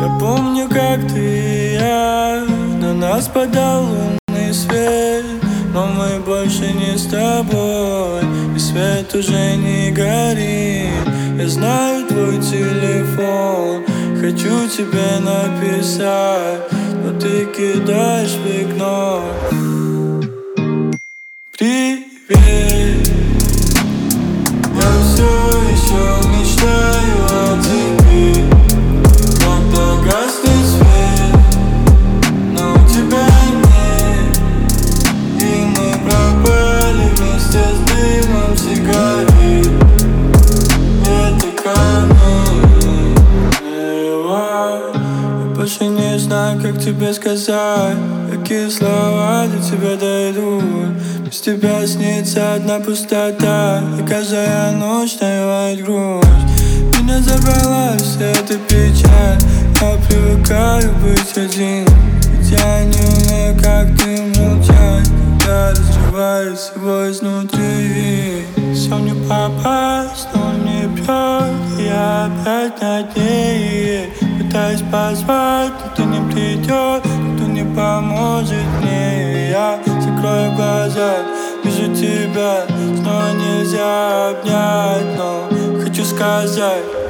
Я помню, как ты и я, на нас падал лунный свет, но мы больше не с тобой, и свет уже не горит. Я знаю твой телефон, хочу тебе написать, но ты кидаешь в игнор. Привет, я все еще мечтаю о тебе, когда гаснет свет, но у тебя нет, и мы пропали вместе с дымом сигарет. Это камень. Я больше не знаю, как тебе сказать, какие слова до тебя дойдут. Без тебя снится одна пустота, и каждая ночь навевает грусть. Меня забрала вся эта печаль, я привыкаю быть один, ведь я не умею, как ты, молчать, когда разрывает всего изнутри. Все не попасть, но не бьет, и я опять над ней пытаюсь позвать, но ты не придет, никто не поможет мне. Я закрою глаза, вижу тебя, снова нельзя обнять, но хочу сказать.